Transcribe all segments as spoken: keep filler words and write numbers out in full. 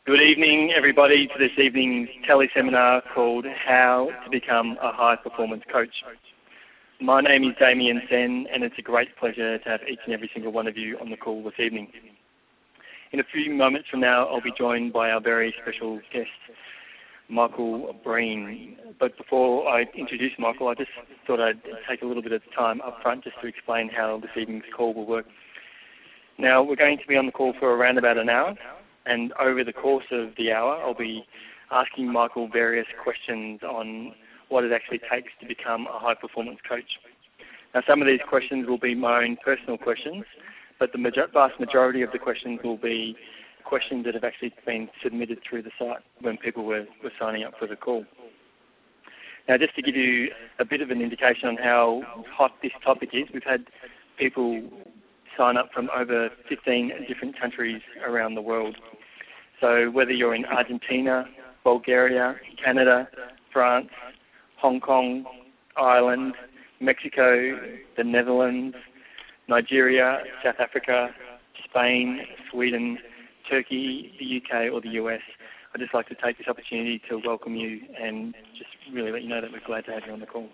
Good evening, everybody, to this evening's teleseminar called How to Become a High Performance Coach. My name is Damien Sen, and it's a great pleasure to have each and every single one of you on the call this evening. In a few moments from now, I'll be joined by our very special guest, Michael Breen. But before I introduce Michael, I just thought I'd take a little bit of time up front just to explain how this evening's call will work. Now, we're going to be on the call for around about an hour. And over the course of the hour, I'll be asking Michael various questions on what it actually takes to become a high-performance coach. Now, some of these questions will be my own personal questions, but the major- vast majority of the questions will be questions that have actually been submitted through the site when people were, were signing up for the call. Now, just to give you a bit of an indication on how hot this topic is, we've had people sign up from over fifteen different countries around the world. So whether you're in Argentina, Bulgaria, Canada, France, Hong Kong, Ireland, Mexico, the Netherlands, Nigeria, South Africa, Spain, Sweden, Turkey, the U K or the U S, I'd just like to take this opportunity to welcome you and just really let you know that we're glad to have you on the call.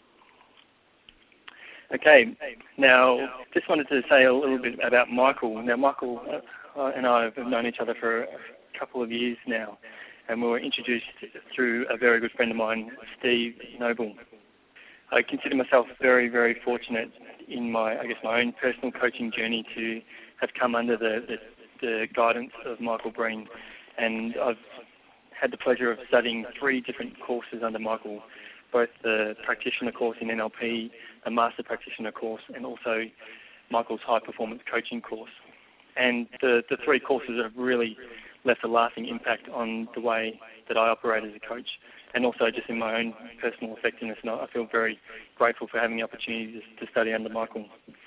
Okay, now just wanted to say a little bit about Michael. Now Michael uh, and I have known each other for a couple of years now, and we were introduced through a very good friend of mine, Steve Noble. I consider myself very, very fortunate in my, I guess, my own personal coaching journey to have come under the, the, the guidance of Michael Breen, and I've had the pleasure of studying three different courses under Michael, both the practitioner course in N L P, a master practitioner course, and also Michael's high performance coaching course. And the, the three courses have really left a lasting impact on the way that I operate as a coach, and also just in my own personal effectiveness. And I feel very grateful for having the opportunity to study under Michael.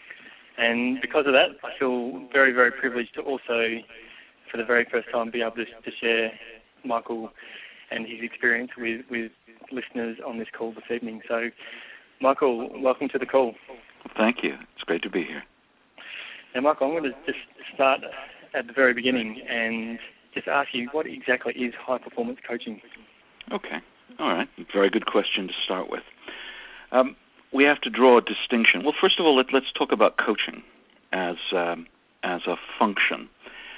And because of that, I feel very, very privileged to also, for the very first time, be able to, to share Michael and his experience with, with listeners on this call this evening. So, Michael, welcome to the call. Thank you. It's great to be here. Now, Michael, I'm going to just start at the very beginning and just ask you, what exactly is high-performance coaching? Okay. All right. Very good question to start with. Um, we have to draw a distinction. Well, first of all, let, let's talk about coaching as um, as a function.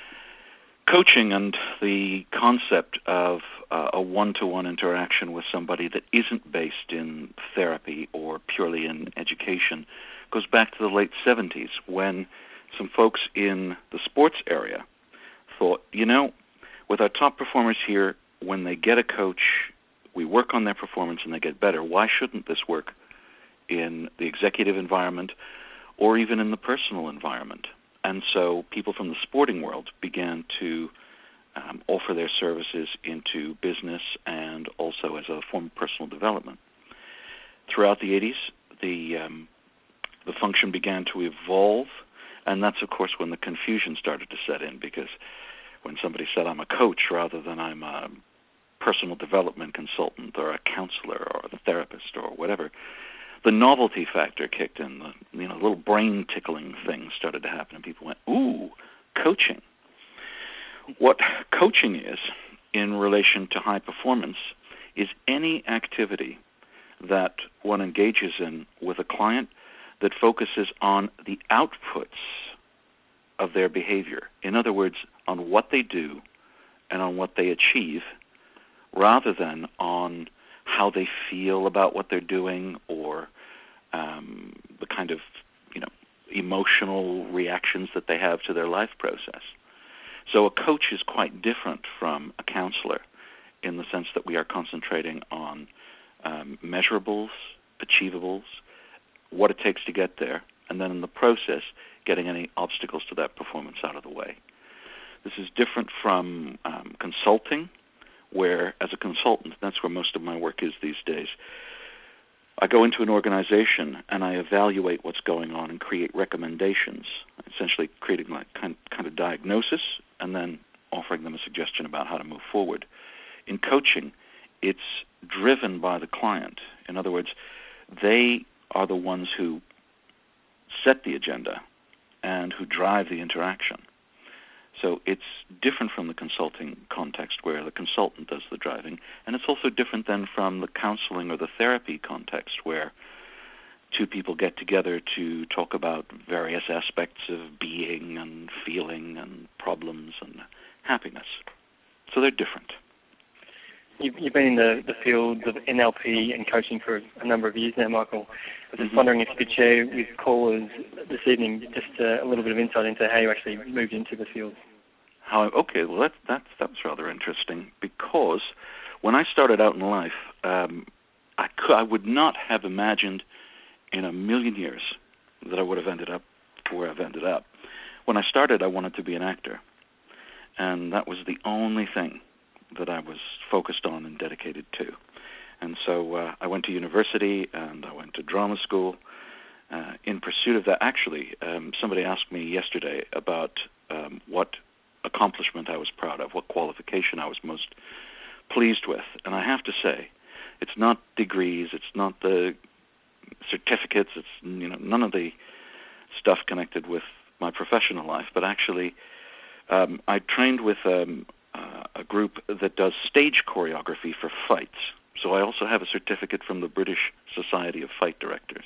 Coaching and the concept of uh, a one-to-one interaction with somebody that isn't based in therapy or purely in education goes back to the late seventies, when some folks in the sports area thought, you know, with our top performers here, when they get a coach, we work on their performance and they get better. Why shouldn't this work in the executive environment or even in the personal environment? And so people from the sporting world began to um, offer their services into business and also as a form of personal development. Throughout the eighties, the um, the function began to evolve, and that's, of course, when the confusion started to set in, because when somebody said, I'm a coach rather than I'm a personal development consultant or a counselor or a therapist or whatever, the novelty factor kicked in. The you know, little brain-tickling things started to happen, and people went, ooh, coaching. What coaching is in relation to high performance is any activity that one engages in with a client that focuses on the outputs of their behavior. In other words, on what they do and on what they achieve, rather than on how they feel about what they're doing or um, the kind of, you know, emotional reactions that they have to their life process. So a coach is quite different from a counselor in the sense that we are concentrating on um, measurables, achievables, what it takes to get there, and then in the process, getting any obstacles to that performance out of the way. This is different from um, consulting, where as a consultant, that's where most of my work is these days, I go into an organization and I evaluate what's going on and create recommendations, essentially creating like kind, kind of diagnosis and then offering them a suggestion about how to move forward. In coaching, it's driven by the client. In other words, they are the ones who set the agenda and who drive the interaction. So it's different from the consulting context where the consultant does the driving, and it's also different then from the counseling or the therapy context where two people get together to talk about various aspects of being and feeling and problems and happiness. So they're different. You've, you've been in the, the field of N L P and coaching for a number of years now, Michael. I was just mm-hmm. wondering if you could share with callers this evening just uh, a little bit of insight into how you actually moved into the field. How? Okay, well, that's, that's, that's rather interesting, because when I started out in life, um, I, could, I would not have imagined in a million years that I would have ended up where I've ended up. When I started, I wanted to be an actor, and that was the only thing that I was focused on and dedicated to. And so uh, I went to university and I went to drama school uh, in pursuit of that. Actually, um, somebody asked me yesterday about um, what accomplishment I was proud of, what qualification I was most pleased with. And I have to say, it's not degrees, it's not the certificates, it's you know none of the stuff connected with my professional life, but actually um, I trained with um, uh, a group that does stage choreography for fights. So I also have a certificate from the British Society of Fight Directors.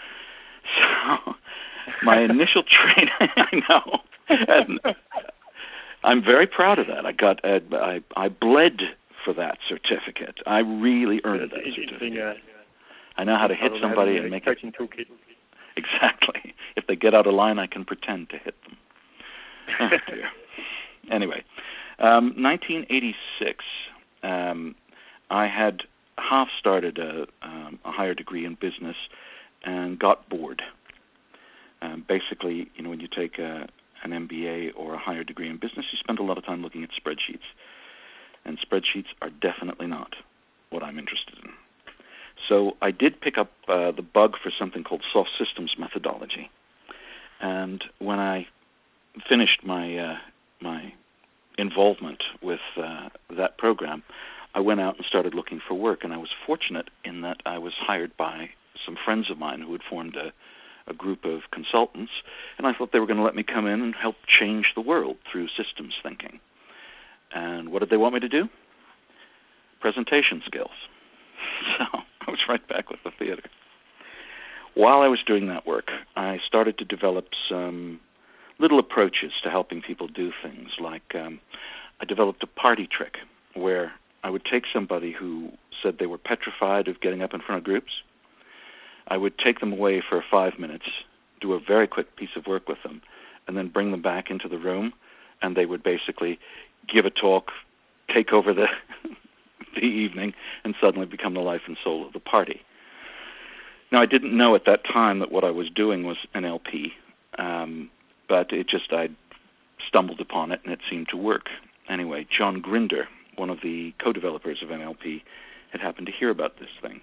So my initial training, I know, and I'm very proud of that. I got, uh, I, I bled for that certificate. I really earned that certificate. I know how to hit somebody and make it. Toolkit. Exactly. If they get out of line, I can pretend to hit them. Oh, dear. Anyway, um, nineteen eighty-six, um, I had half started a, um, a higher degree in business and got bored. Um, basically, you know, when you take a, an M B A or a higher degree in business, you spend a lot of time looking at spreadsheets. And spreadsheets are definitely not what I'm interested in. So I did pick up uh, the bug for something called soft systems methodology. And when I finished my uh, my involvement with uh, that program, I went out and started looking for work. And I was fortunate in that I was hired by some friends of mine who had formed a, a group of consultants. And I thought they were going to let me come in and help change the world through systems thinking. And what did they want me to do? Presentation skills. So I was right back with the theater. While I was doing that work, I started to develop some little approaches to helping people do things. Like um, I developed a party trick where I would take somebody who said they were petrified of getting up in front of groups. I would take them away for five minutes, do a very quick piece of work with them, and then bring them back into the room, and they would basically give a talk, take over the the evening, and suddenly become the life and soul of the party. Now, I didn't know at that time that what I was doing was N L P, um, but it just, I stumbled upon it, and it seemed to work. Anyway, John Grinder, one of the co-developers of N L P, had happened to hear about this thing.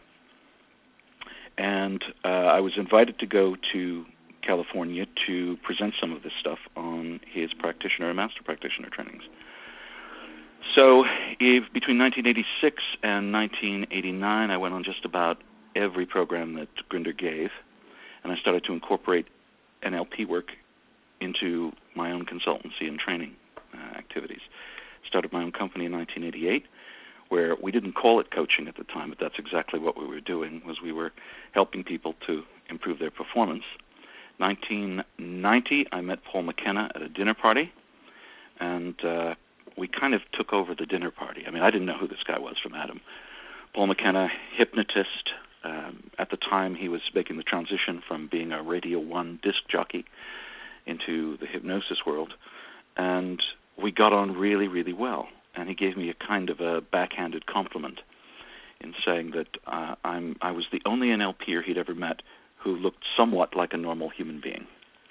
And uh, I was invited to go to California to present some of this stuff on his practitioner and master practitioner trainings. So if between nineteen eighty-six and nineteen eighty-nine, I went on just about every program that Grinder gave, and I started to incorporate N L P work into my own consultancy and training uh, activities. Started my own company in nineteen eighty-eight, where we didn't call it coaching at the time, but that's exactly what we were doing, was we were helping people to improve their performance. nineteen ninety, I met Paul McKenna at a dinner party, and uh, we kind of took over the dinner party. I mean, I didn't know who this guy was from Adam. Paul McKenna, hypnotist. Um, at the time, he was making the transition from being a Radio one disc jockey into the hypnosis world. And we got on really, really well. And he gave me a kind of a backhanded compliment in saying that uh, I'm, I was the only N L P-er he'd ever met who looked somewhat like a normal human being.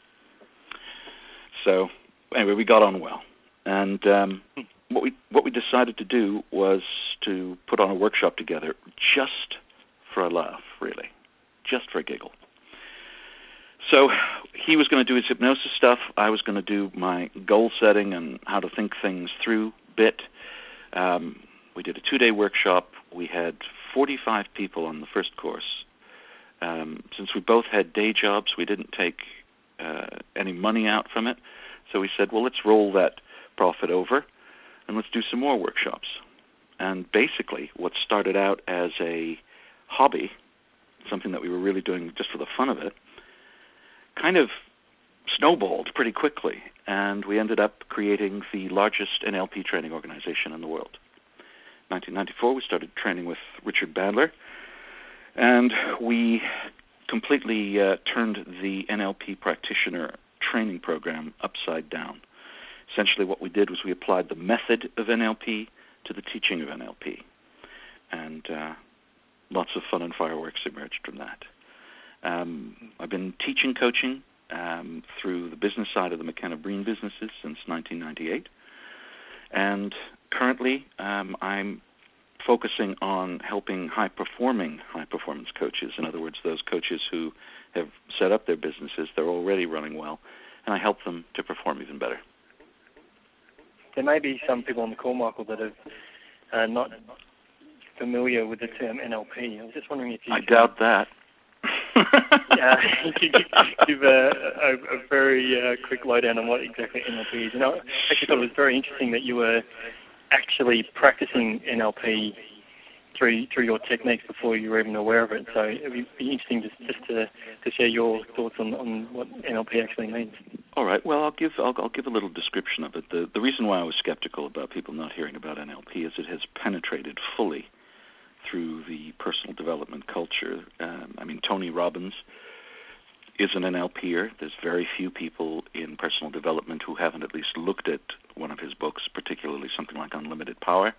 So anyway, we got on well. And um, what we what we decided to do was to put on a workshop together just for a laugh, really, just for a giggle. So he was going to do his hypnosis stuff. I was going to do my goal setting and how to think things through bit. Um, we did a two-day workshop. We had forty-five people on the first course. Um, since we both had day jobs, we didn't take uh, any money out from it. So we said, well, let's roll that profit over, and let's do some more workshops. And basically, what started out as a hobby, something that we were really doing just for the fun of it, kind of snowballed pretty quickly, and we ended up creating the largest N L P training organization in the world. In nineteen ninety-four, we started training with Richard Bandler, and we completely uh, turned the N L P practitioner training program upside down. Essentially what we did was we applied the method of N L P to the teaching of N L P, and uh, lots of fun and fireworks emerged from that. Um, I've been teaching coaching um, through the business side of the McKenna Breen businesses since nineteen ninety-eight, and currently um, I'm focusing on helping high-performing high-performance coaches. In other words, those coaches who have set up their businesses, they're already running well, and I help them to perform even better. There may be some people on the call, Michael, that are uh, not familiar with the term N L P. I was just wondering if you... I doubt that. Yeah, give, give a, a, a very uh, quick lowdown on what exactly N L P is. And I actually thought it was very interesting that you were actually practicing N L P through through your techniques before you were even aware of it. So it would be interesting just, just to, to share your thoughts on, on what N L P actually means. All right. Well, I'll give I'll, I'll give a little description of it. The the reason why I was skeptical about people not hearing about N L P is it has penetrated fully through the personal development culture. Um, I mean, Tony Robbins is an N L P-er. There's very few people in personal development who haven't at least looked at one of his books, particularly something like Unlimited Power.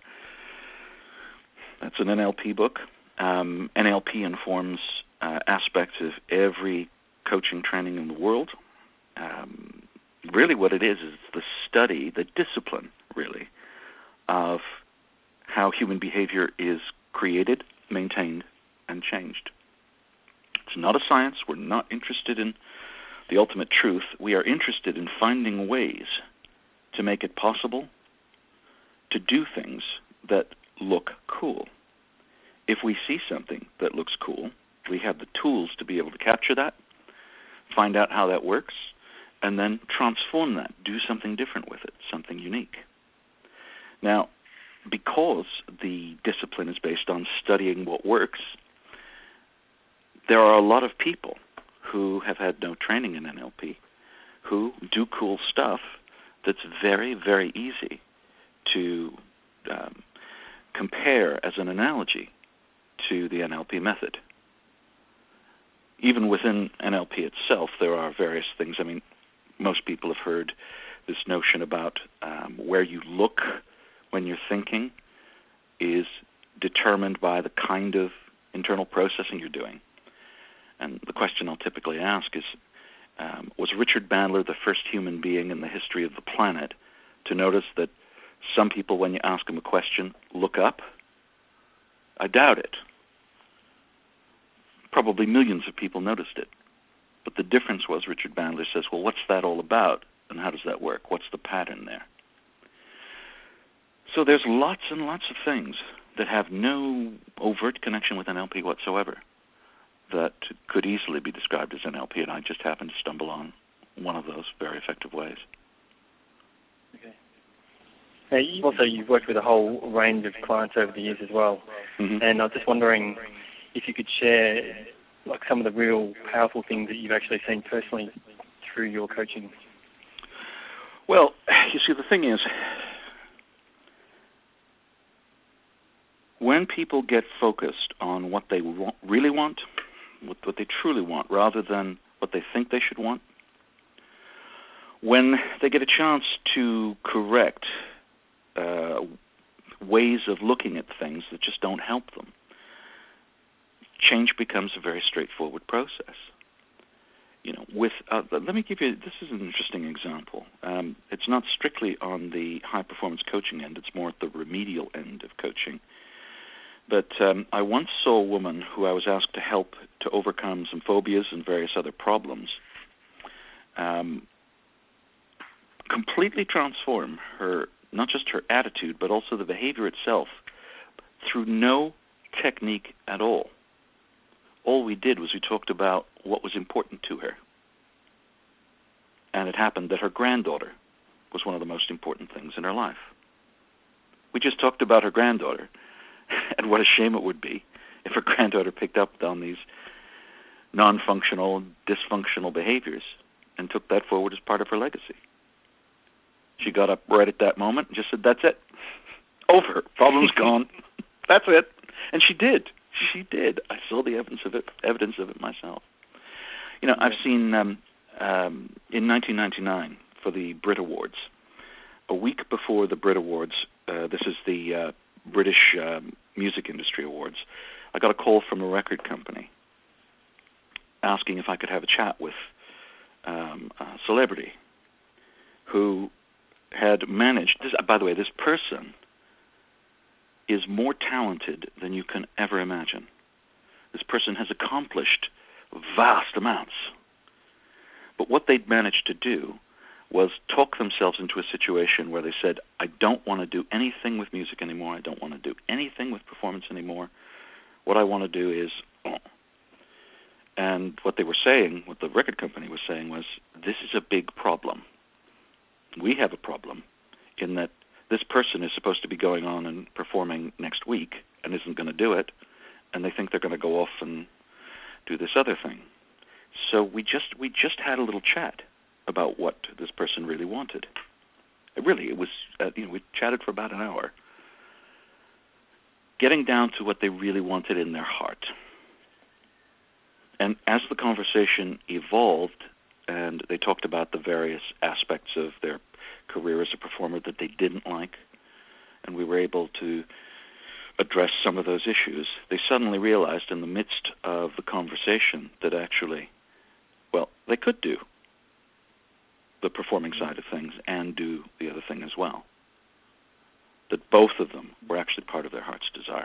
That's an N L P book. Um, N L P informs uh, aspects of every coaching training in the world. Um, really what it is is the study, the discipline, really, of how human behavior is created, maintained, and changed. It's not a science. We're not interested in the ultimate truth. We are interested in finding ways to make it possible to do things that look cool. If we see something that looks cool, we have the tools to be able to capture that, find out how that works, and then transform that, do something different with it, something unique. Now, because the discipline is based on studying what works, there are a lot of people who have had no training in N L P who do cool stuff that's very, very easy to um, compare as an analogy to the N L P method. Even within N L P itself, there are various things. I mean, most people have heard this notion about um, where you look when you're thinking is determined by the kind of internal processing you're doing. And the question I'll typically ask is, um, was Richard Bandler the first human being in the history of the planet to notice that some people, when you ask them a question, look up? I doubt it. Probably millions of people noticed it. But the difference was Richard Bandler says, well, what's that all about, and how does that work? What's the pattern there? So there's lots and lots of things that have no overt connection with N L P whatsoever that could easily be described as N L P, and I just happened to stumble on one of those very effective ways. Okay. Now, you also, you've worked with a whole range of clients over the years as well, mm-hmm. and I was just wondering if you could share like some of the real powerful things that you've actually seen personally through your coaching. Well, you see, the thing is, when people get focused on what they want, really want, what, what they truly want, rather than what they think they should want, when they get a chance to correct uh, ways of looking at things that just don't help them, change becomes a very straightforward process. You know, with uh, let me give you, this is an interesting example. Um, it's not strictly on the high-performance coaching end. It's more at the remedial end of coaching. But um, I once saw a woman who I was asked to help to overcome some phobias and various other problems, um, completely transform her, not just her attitude, but also the behavior itself, through no technique at all. All we did was we talked about what was important to her. And it happened that her granddaughter was one of the most important things in her life. We just talked about her granddaughter and what a shame it would be if her granddaughter picked up on these non-functional, dysfunctional behaviors and took that forward as part of her legacy. She got up right at that moment and just said, that's it. Over. Problem's gone. That's it. And she did. She did. I saw the evidence of it, evidence of it myself. You know, I've seen um, um, in nineteen ninety-nine for the Brit Awards, a week before the Brit Awards, uh, this is the uh, British um, Music Industry Awards, I got a call from a record company asking if I could have a chat with um, a celebrity who had managed, this, by the way, this person is more talented than you can ever imagine. This person has accomplished vast amounts. But what they'd managed to do was talk themselves into a situation where they said, I don't want to do anything with music anymore. I don't want to do anything with performance anymore. What I want to do is... Oh. And what they were saying, what the record company was saying was, this is a big problem. We have a problem in that this person is supposed to be going on and performing next week and isn't going to do it, and they think they're going to go off and do this other thing. So we just we just had a little chat about what this person really wanted. It really, it was, uh, you know, we chatted for about an hour, getting down to what they really wanted in their heart. And as the conversation evolved, and they talked about the various aspects of their career as a performer that they didn't like, and we were able to address some of those issues, they suddenly realized in the midst of the conversation that actually, well, they could do the performing side of things and do the other thing as well. That both of them were actually part of their heart's desire.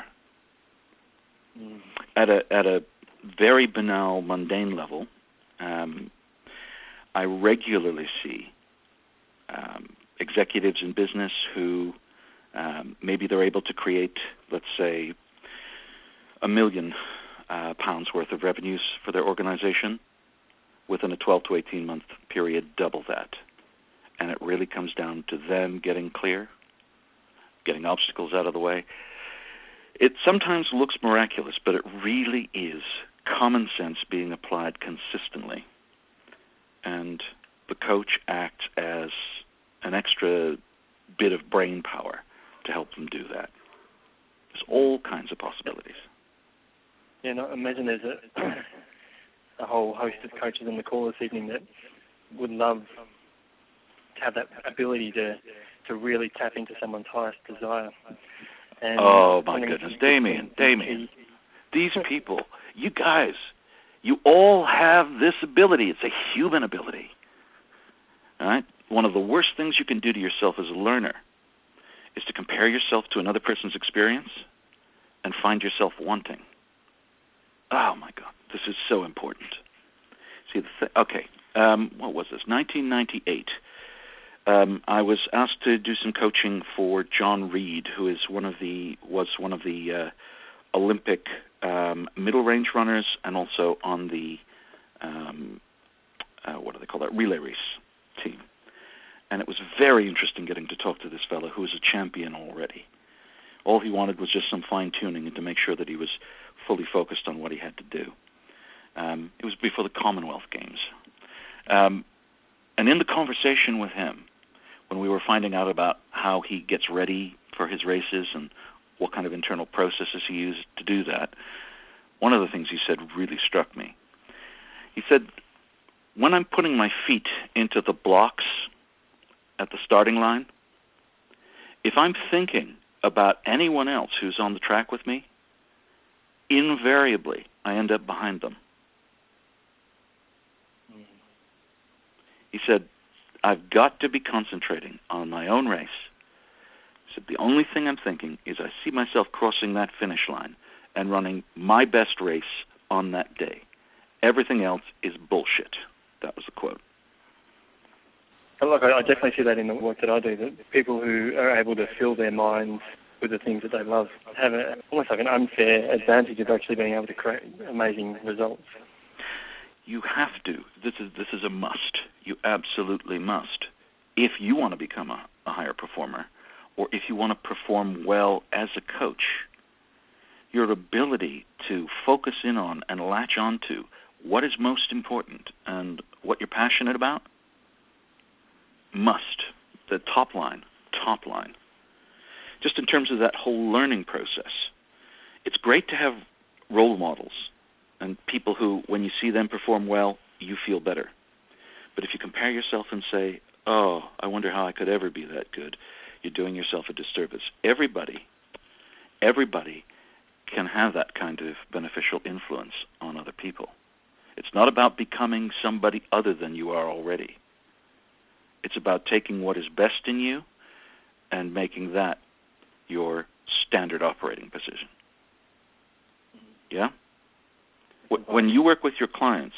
Mm. At a at a very banal, mundane level, um, I regularly see um, executives in business who um, maybe they're able to create, let's say, a million uh, pounds worth of revenues for their organization. Within a twelve to eighteen month period, double that. And it really comes down to them getting clear, getting obstacles out of the way. It sometimes looks miraculous, but it really is common sense being applied consistently. And the coach acts as an extra bit of brain power to help them do that. There's all kinds of possibilities. Yeah, no, imagine there's a, a whole host of coaches on the call this evening that would love to have that ability to, to really tap into someone's highest desire. And oh, my goodness. Damien, Damien, these people, you guys, you all have this ability. It's a human ability. All right? One of the worst things you can do to yourself as a learner is to compare yourself to another person's experience and find yourself wanting. Oh, my God. This is so important. See, the th- okay, um, what was this? nineteen ninety-eight. Um, I was asked to do some coaching for John Reed, who is one of the was one of the uh, Olympic um, middle range runners, and also on the um, uh, what do they call that relay race team. And it was very interesting getting to talk to this fellow who was a champion already. All he wanted was just some fine tuning and to make sure that he was fully focused on what he had to do. Um, it was before the Commonwealth Games. Um, and in the conversation with him, when we were finding out about how he gets ready for his races and what kind of internal processes he used to do that, one of the things he said really struck me. He said, when I'm putting my feet into the blocks at the starting line, if I'm thinking about anyone else who's on the track with me, invariably I end up behind them. He said, I've got to be concentrating on my own race. He said, the only thing I'm thinking is I see myself crossing that finish line and running my best race on that day. Everything else is bullshit. That was the quote. Look, I definitely see that in the work that I do, that people who are able to fill their minds with the things that they love have a, almost like an unfair advantage of actually being able to create amazing results. You have to. This is this is a must. You absolutely must. if you want to become a, a higher performer, or if you want to perform well as a coach, your ability to focus in on and latch onto what is most important and what you're passionate about must, the top line, top line. Just in terms of that whole learning process, it's great to have role models and people who, when you see them perform well, you feel better. But if you compare yourself and say, oh, I wonder how I could ever be that good, you're doing yourself a disservice. Everybody, everybody can have that kind of beneficial influence on other people. It's not about becoming somebody other than you are already. It's about taking what is best in you and making that your standard operating position. Yeah? When you work with your clients,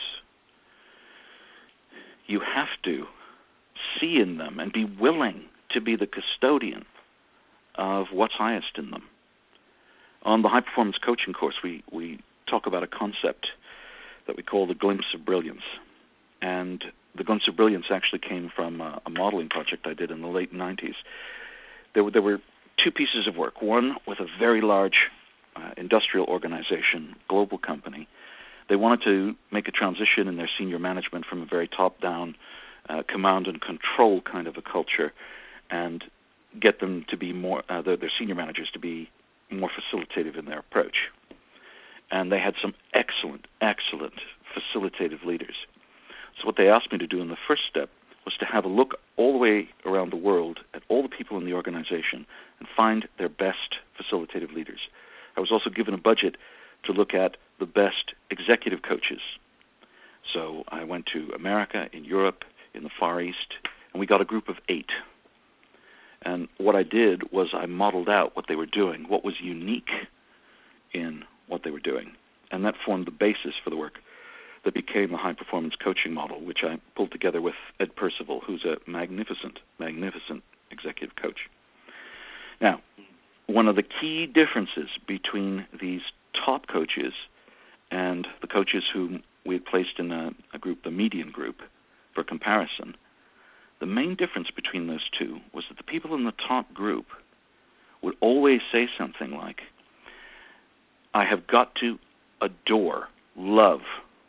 you have to see in them and be willing to be the custodian of what's highest in them. On the High Performance Coaching course, we, we talk about a concept that we call the glimpse of brilliance. And the glimpse of brilliance actually came from a, a modeling project I did in the late nineties. There were, there were two pieces of work, one with a very large uh, industrial organization, global company. They wanted to make a transition in their senior management from a very top-down uh, command and control kind of a culture and get them to be more, uh, their, their senior managers to be more facilitative in their approach. And they had some excellent, excellent facilitative leaders. So what they asked me to do in the first step was to have a look all the way around the world at all the people in the organization and find their best facilitative leaders. I was also given a budget to look at the best executive coaches. So I went to America, in Europe, in the Far East, and we got a group of eight. And what I did was I modeled out what they were doing, what was unique in what they were doing. And that formed the basis for the work that became the high-performance coaching model, which I pulled together with Ed Percival, who's a magnificent, magnificent executive coach. Now, one of the key differences between these top coaches and the coaches whom we had placed in a, a group, the median group, for comparison, the main difference between those two was that the people in the top group would always say something like, I have got to adore, love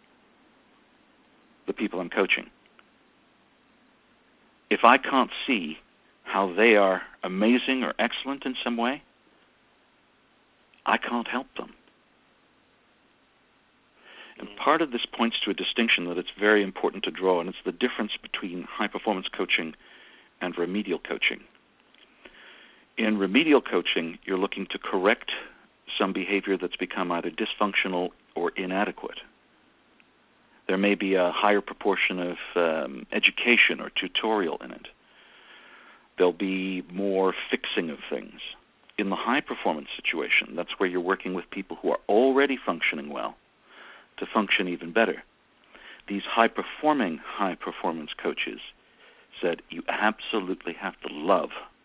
the people I'm coaching. If I can't see how they are amazing or excellent in some way, I can't help them. And part of this points to a distinction that it's very important to draw, and it's the difference between high-performance coaching and remedial coaching. In remedial coaching, you're looking to correct some behavior that's become either dysfunctional or inadequate. There may be a higher proportion of um, education or tutorial in it. There'll be more fixing of things. In the high-performance situation, that's where you're working with people who are already functioning well to function even better. These high-performing high-performance coaches said you absolutely have to love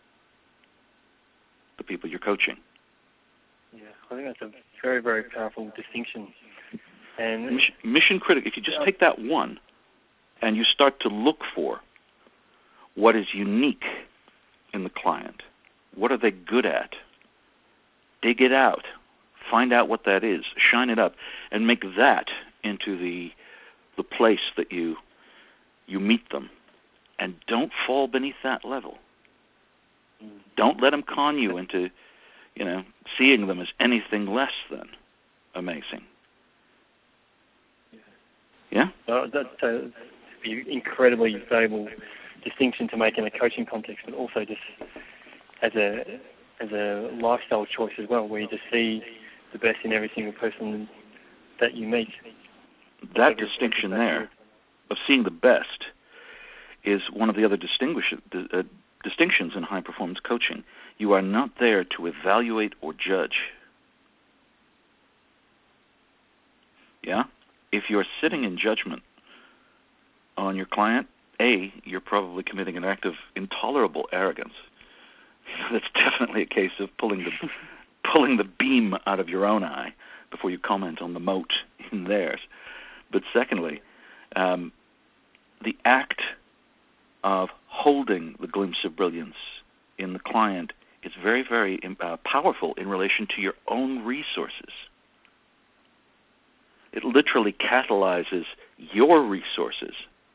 the people you're coaching. Yeah, I think that's a very, very powerful distinction. And mission, mission critical. If you just take that one and you start to look for what is unique in the client, what are they good at, dig it out, find out what that is, shine it up, and make that into the the place that you you meet them. And don't fall beneath that level. Don't let them con you into, you know, seeing them as anything less than amazing. Yeah? Uh, that's an incredibly valuable distinction to make in a coaching context, but also just as a as a lifestyle choice as well, where you just see the best in every single person that you meet. That distinction there of seeing the best is one of the other distinguish, uh, distinctions in high-performance coaching. You are not there to evaluate or judge. Yeah? If you're sitting in judgment on your client, A, you're probably committing an act of intolerable arrogance. That's definitely a case of pulling the pulling the beam out of your own eye before you comment on the mote in theirs. But secondly, um, the act of holding the glimpse of brilliance in the client is very, very uh, powerful in relation to your own resources. It literally catalyzes your resources.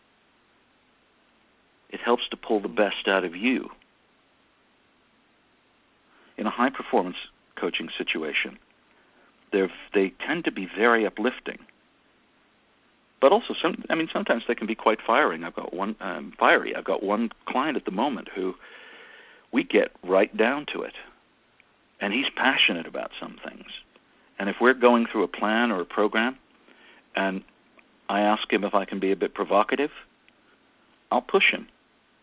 It helps to pull the best out of you. In a high-performance coaching situation, they tend to be very uplifting. But also, some, I mean, sometimes they can be quite firing. I've got one um, fiery. I've got one client at the moment who we get right down to it, and he's passionate about some things. And if we're going through a plan or a program, and I ask him if I can be a bit provocative, I'll push him.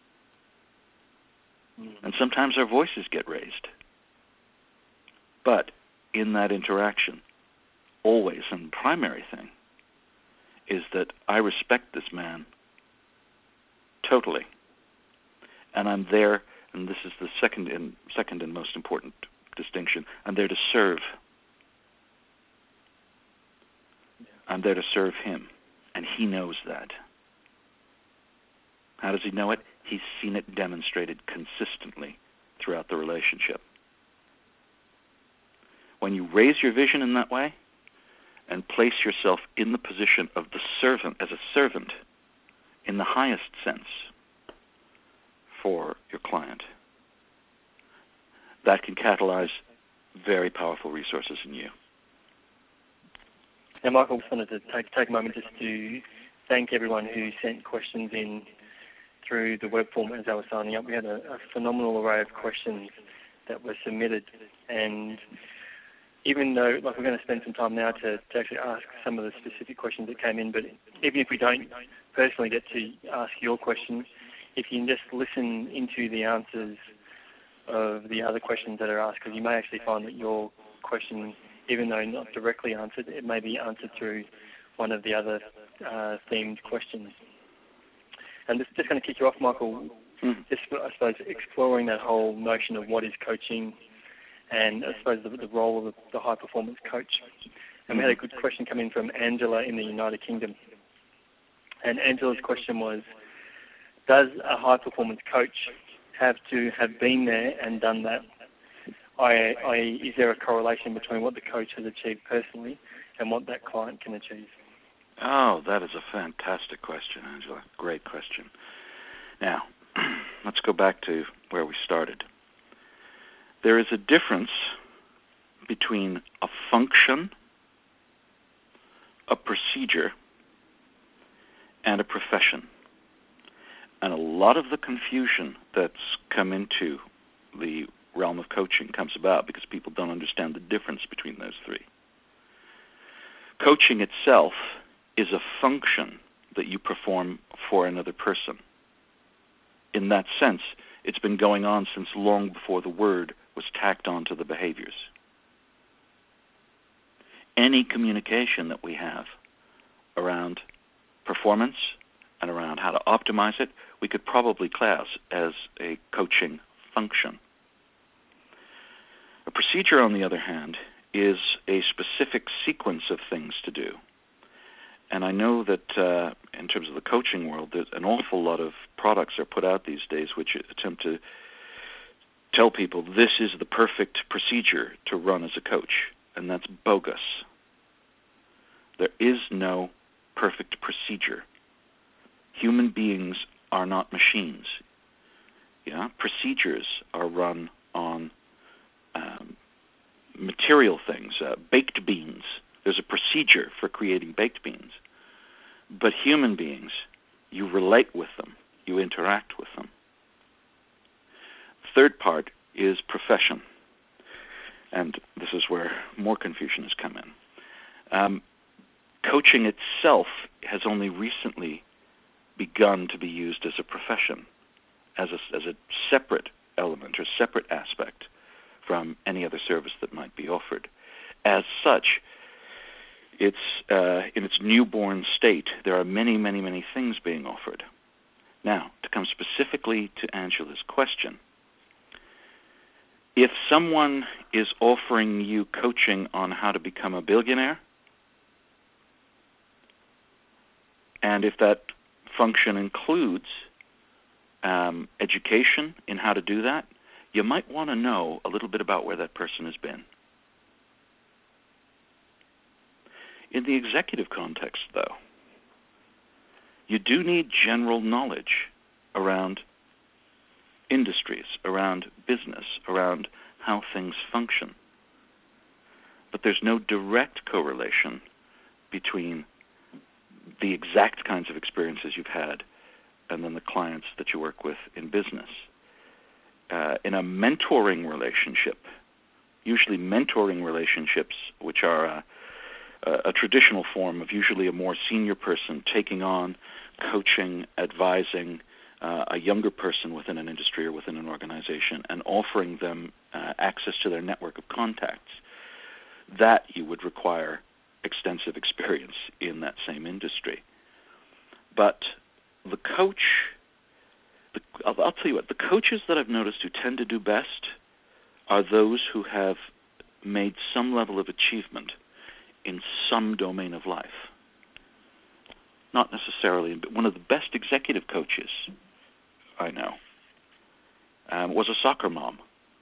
Mm. And sometimes our voices get raised. But in that interaction, always, and the primary thing, is that I respect this man totally. And I'm there, and this is the second and, second and most important distinction, I'm there to serve. Yeah. I'm there to serve him, and he knows that. How does he know it? He's seen it demonstrated consistently throughout the relationship. When you raise your vision in that way and place yourself in the position of the servant, as a servant, in the highest sense for your client, that can catalyze very powerful resources in you. Now, Michael, I just wanted to take, take a moment just to thank everyone who sent questions in through the web form as they were signing up. We had a, a phenomenal array of questions that were submitted, and even though, like, we're going to spend some time now to, to actually ask some of the specific questions that came in, but even if we don't personally get to ask your question, if you can just listen into the answers of the other questions that are asked, because you may actually find that your question, even though not directly answered, it may be answered through one of the other uh, themed questions. And this is just going to kick you off, Michael, mm. just, I suppose, exploring that whole notion of what is coaching, and I suppose the, the role of the, the high-performance coach. And we had a good question come in from Angela in the United Kingdom. And Angela's question was, does a high-performance coach have to have been there and done that? I, I, is there a correlation between what the coach has achieved personally and what that client can achieve? Oh, that is a fantastic question, Angela. Great question. Now, let's go back to where we started. There is a difference between a function, a procedure, and a profession. And a lot of the confusion that's come into the realm of coaching comes about because people don't understand the difference between those three. Coaching itself is a function that you perform for another person. In that sense, it's been going on since long before the word was tacked onto the behaviors. Any communication that we have around performance and around how to optimize it, we could probably class as a coaching function. A procedure, on the other hand, is a specific sequence of things to do. And I know that uh, in terms of the coaching world, that an awful lot of products are put out these days which attempt to tell people this is the perfect procedure to run as a coach, and that's bogus. There is no perfect procedure. Human beings are not machines. Yeah, procedures are run on um, material things, uh, baked beans. There's a procedure for creating baked beans. But human beings, you relate with them, you interact with them. Third part is profession. And this is where more confusion has come in. Um, coaching itself has only recently begun to be used as a profession, as a, as a separate element or separate aspect from any other service that might be offered. As such, it's uh, in its newborn state, there are many, many, many things being offered. Now, to come specifically to Angela's question, if someone is offering you coaching on how to become a billionaire, and if that function includes um, education in how to do that, you might want to know a little bit about where that person has been. In the executive context, though, you do need general knowledge around industries, around business, around how things function. But there's no direct correlation between the exact kinds of experiences you've had and then the clients that you work with in business. Uh, in a mentoring relationship, usually mentoring relationships, which are a, a, a traditional form of usually a more senior person taking on coaching, advising uh, a younger person within an industry or within an organization and offering them uh, access to their network of contacts, that you would require extensive experience in that same industry. But the coach, the, I'll, I'll tell you what, the coaches that I've noticed who tend to do best are those who have made some level of achievement in some domain of life. Not necessarily, but one of the best executive coaches I know um, was a soccer mom.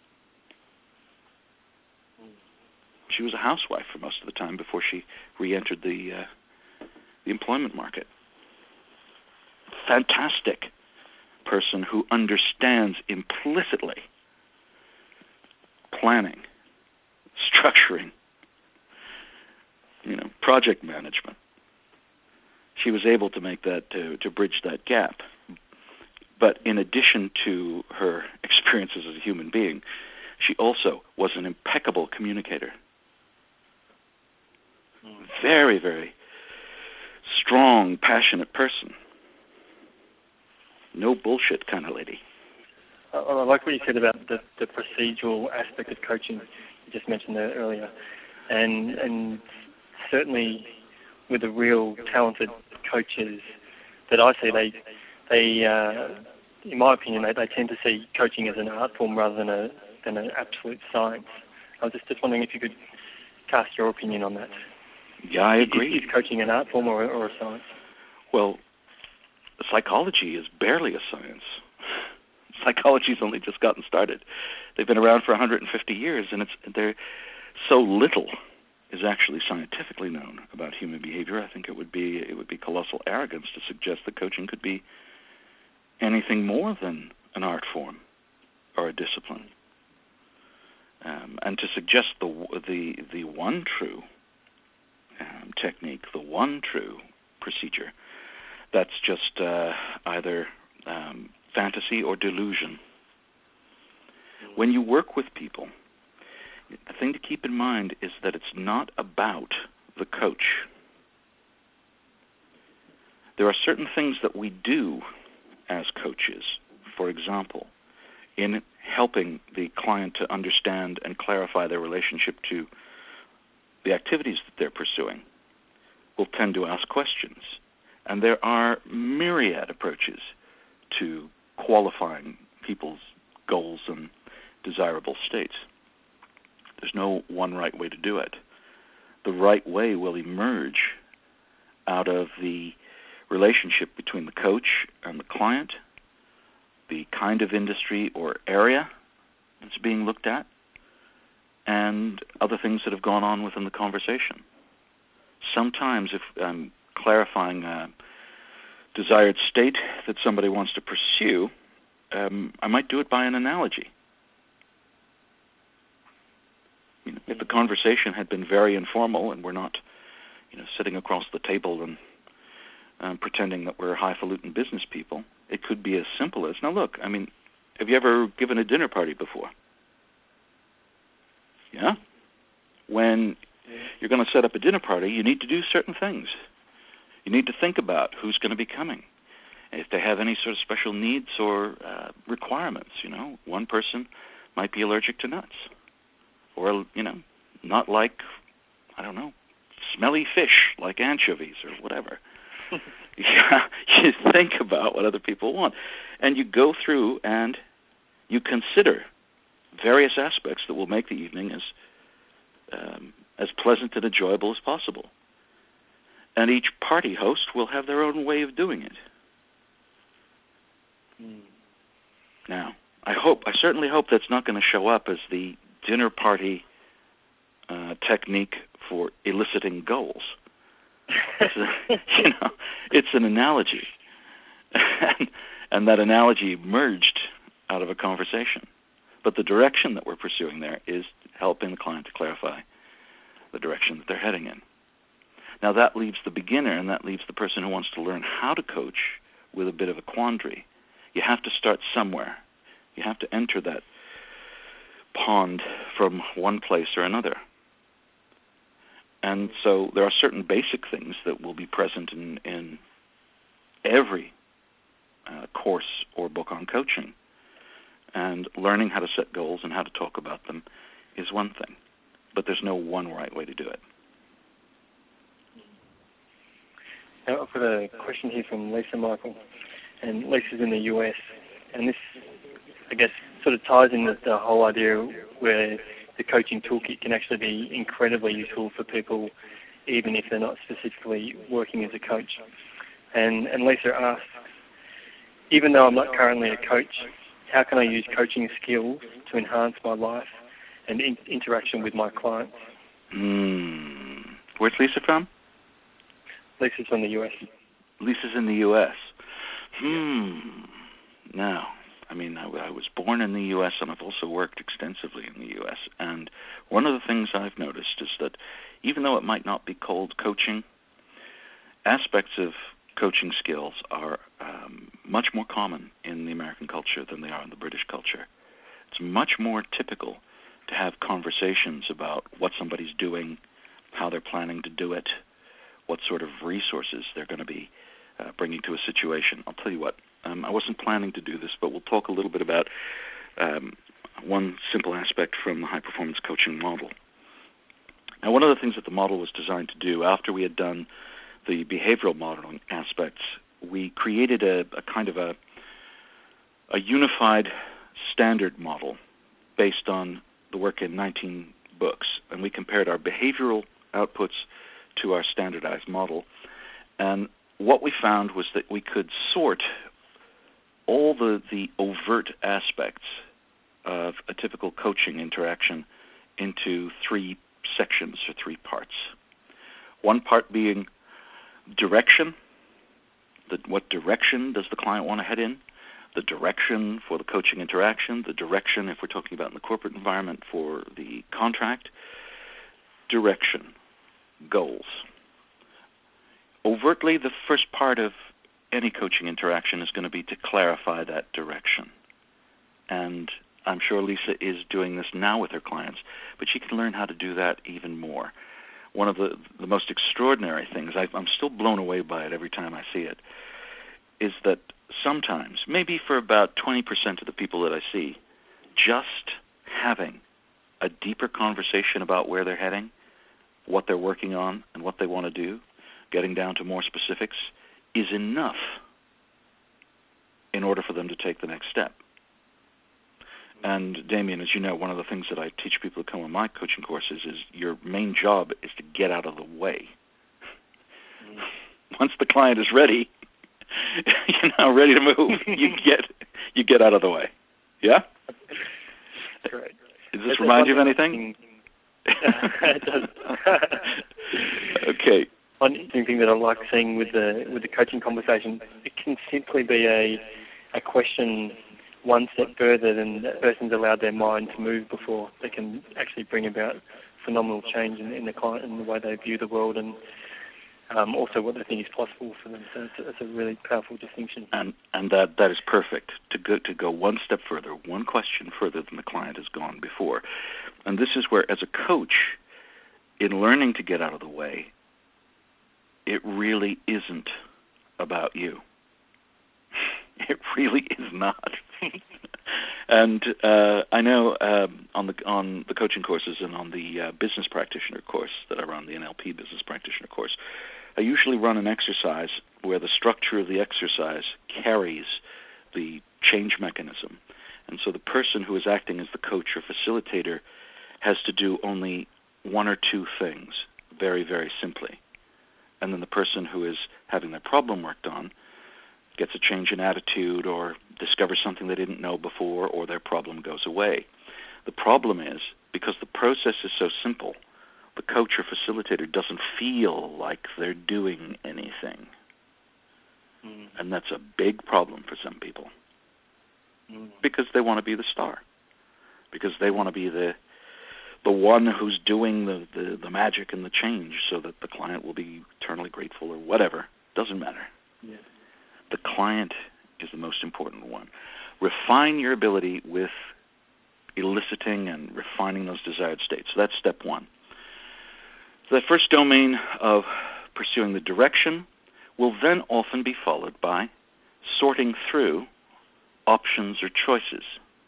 She was a housewife for most of the time before she re-entered the uh, the employment market. Fantastic person who understands implicitly planning, structuring, you know, project management. She was able to make that, to, to bridge that gap. But in addition to her experiences as a human being, she also was an impeccable communicator. Very, very strong, passionate person. No bullshit kind of lady. I, I like what you said about the, the procedural aspect of coaching. You just mentioned that earlier. And, and certainly with the real talented coaches that I see, they, they uh, in my opinion, they, they tend to see coaching as an art form rather than a than an absolute science. I was just, just wondering if you could cast your opinion on that. Yeah, I agree. Is, is coaching an art form or, or a science? Well, psychology is barely a science. Psychology's only just gotten started. They've been around for one hundred fifty years, and it's they're so little is actually scientifically known about human behavior. I think it would be it would be colossal arrogance to suggest that coaching could be anything more than an art form or a discipline. Um, and to suggest the the the one true um, technique, the one true procedure, that's just uh, either um, fantasy or delusion. When you work with people, the thing to keep in mind is that it's not about the coach. There are certain things that we do as coaches, for example, in helping the client to understand and clarify their relationship to the activities that they're pursuing. We'll tend to ask questions. And there are myriad approaches to qualifying people's goals and desirable states. There's no one right way to do it. The right way will emerge out of the relationship between the coach and the client, the kind of industry or area that's being looked at, and other things that have gone on within the conversation. Sometimes if I'm clarifying a desired state that somebody wants to pursue, um, I might do it by an analogy. You know, if the conversation had been very informal and we're not, you know, sitting across the table and um, pretending that we're highfalutin business people, it could be as simple as, now look, I mean, have you ever given a dinner party before? Yeah? When you're going to set up a dinner party, you need to do certain things. You need to think about who's going to be coming, if they have any sort of special needs or uh, requirements. You know, one person might be allergic to nuts, or, you know, not like, I don't know, smelly fish like anchovies or whatever. Yeah, you think about what other people want, and you go through and you consider various aspects that will make the evening as um, as pleasant and enjoyable as possible. And each party host will have their own way of doing it. Mm. Now, I hope, I certainly hope that's not going to show up as the dinner party uh, technique for eliciting goals. It's a, you know, it's an analogy, and, and that analogy emerged out of a conversation. But the direction that we're pursuing there is helping the client to clarify the direction that they're heading in. Now that leaves the beginner, and that leaves the person who wants to learn how to coach with a bit of a quandary. You have to start somewhere. You have to enter that pond from one place or another. And so there are certain basic things that will be present in, in every uh, course or book on coaching. And learning how to set goals and how to talk about them is one thing. But there's no one right way to do it. Now, I've got a question here from Lisa Michael. And Lisa's in the U S. And this, I guess, sort of ties in with the whole idea where the coaching toolkit can actually be incredibly useful for people, even if they're not specifically working as a coach. And, and Lisa asks, even though I'm not currently a coach, how can I use coaching skills to enhance my life and in- interaction with my clients? Mm. Where's Lisa from? Lisa's from the U S. Lisa's in the U S. Hmm. Now, I mean, I, I was born in the U S and I've also worked extensively in the U S. And one of the things I've noticed is that even though it might not be called coaching, aspects of coaching skills are um, much more common in the American culture than they are in the British culture. It's much more typical to have conversations about what somebody's doing, how they're planning to do it, what sort of resources they're going to be uh, bringing to a situation. I'll tell you what, um, I wasn't planning to do this, but we'll talk a little bit about um, one simple aspect from the high-performance coaching model. Now, one of the things that the model was designed to do after we had done the behavioral modeling aspects, we created a, a kind of a, a unified standard model based on the work in nineteen books, and we compared our behavioral outputs to our standardized model. And what we found was that we could sort all the, the overt aspects of a typical coaching interaction into three sections or three parts. One part being direction. The, what direction does the client want to head in? The direction for the coaching interaction, the direction, if we're talking about in the corporate environment, for the contract, direction, goals. Overtly, the first part of any coaching interaction is going to be to clarify that direction. And I'm sure Lisa is doing this now with her clients, but she can learn how to do that even more. One of the, the most extraordinary things, I, I'm still blown away by it every time I see it, is that sometimes, maybe for about twenty percent of the people that I see, just having a deeper conversation about where they're heading, what they're working on, and what they want to do, getting down to more specifics, is enough in order for them to take the next step. And Damien, as you know, one of the things that I teach people who come on my coaching courses is your main job is to get out of the way. Mm. Once the client is ready, you're now ready to move. you get you get out of the way. Yeah? Right. Does this That's remind you of anything? It does. Okay. One interesting thing that I like seeing with the with the coaching conversation, it can simply be a a question one step further than that person's allowed their mind to move before they can actually bring about phenomenal change in, in the client and the way they view the world, and um, also what they think is possible for them. So it's, it's a really powerful distinction. And and that that is perfect to go to go one step further, one question further than the client has gone before. And this is where, as a coach, in learning to get out of the way, it really isn't about you. It really is not. And uh, I know um, on the on the coaching courses and on the uh, business practitioner course that I run, the N L P business practitioner course, I usually run an exercise where the structure of the exercise carries the change mechanism. And so the person who is acting as the coach or facilitator has to do only one or two things, very, very simply. And then the person who is having their problem worked on gets a change in attitude or discover something they didn't know before, or their problem goes away. The problem is, because the process is so simple, the coach or facilitator doesn't feel like they're doing anything. Mm. And that's a big problem for some people. Mm. Because they want to be the star. Because they want to be the the one who's doing the, the, the magic and the change so that the client will be eternally grateful or whatever. Doesn't matter. Yeah. The client is the most important one. Refine your ability with eliciting and refining those desired states. So that's step one. The first domain of pursuing the direction will then often be followed by sorting through options or choices.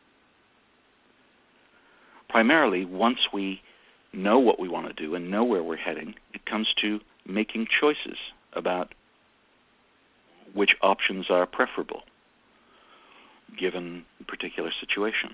Primarily, once we know what we want to do and know where we're heading, it comes to making choices about which options are preferable given a particular situation.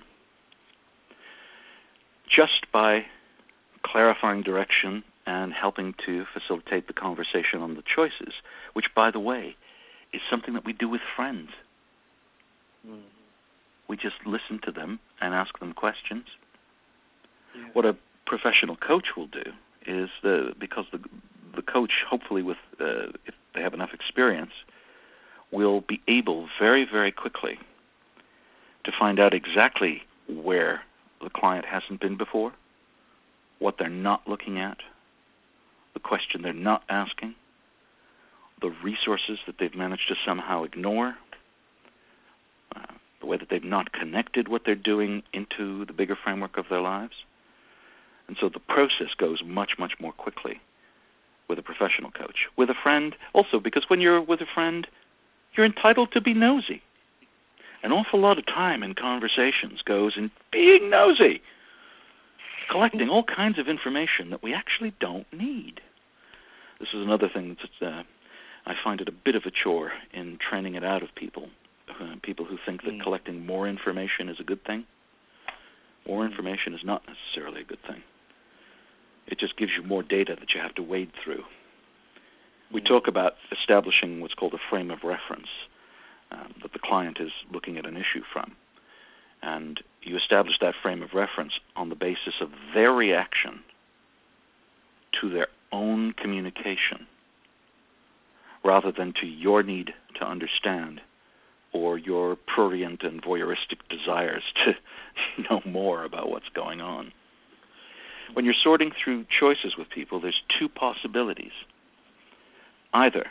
Just by clarifying direction and helping to facilitate the conversation on the choices, which, by the way, is something that we do with friends. Mm. We just listen to them and ask them questions. Yeah. What a professional coach will do is, the, because the the coach, hopefully with uh, if they have enough experience, will be able very, very quickly to find out exactly where the client hasn't been before, what they're not looking at, the question they're not asking, the resources that they've managed to somehow ignore, uh, the way that they've not connected what they're doing into the bigger framework of their lives. And so the process goes much, much more quickly with a professional coach. With a friend, also, because when you're with a friend, you're entitled to be nosy. An awful lot of time in conversations goes in being nosy, collecting all kinds of information that we actually don't need. This is another thing that uh, I find it a bit of a chore in training it out of people, uh, people who think that mm. collecting more information is a good thing. More information is not necessarily a good thing. It just gives you more data that you have to wade through. We mm. talk about establishing what's called a frame of reference, um, that the client is looking at an issue from. And you establish that frame of reference on the basis of their reaction to their own communication, rather than to your need to understand or your prurient and voyeuristic desires to know more about what's going on. When you're sorting through choices with people, there's two possibilities. Either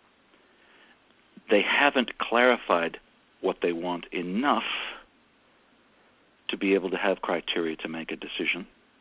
they haven't clarified what they want enough to be able to have criteria to make a decision,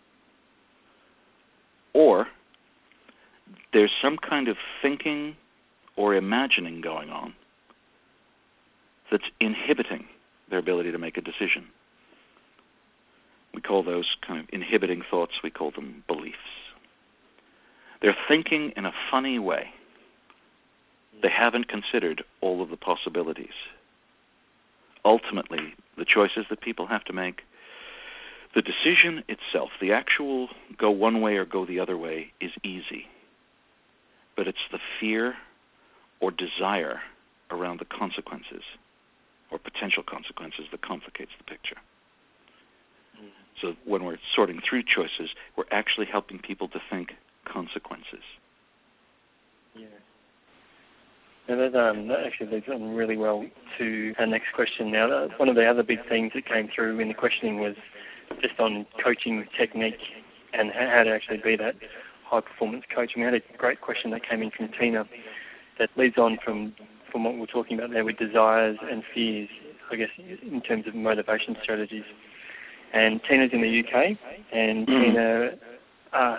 or there's some kind of thinking or imagining going on that's inhibiting their ability to make a decision. We call those kind of inhibiting thoughts, we call them beliefs. They're thinking in a funny way. They haven't considered all of the possibilities. Ultimately, the choices that people have to make, the decision itself, the actual go one way or go the other way, is easy. But it's the fear or desire around the consequences or potential consequences that complicates the picture. Mm. So when we're sorting through choices, we're actually helping people to think consequences. Yeah. Now that, um, that actually leads on really well to our next question. Now, uh, one of the other big themes that came through in the questioning was just on coaching technique and how to actually be that high-performance coach. And we had a great question that came in from Tina that leads on from, from what we're talking about there with desires and fears, I guess, in terms of motivation strategies. And Tina's in the U K, and mm. Tina asks,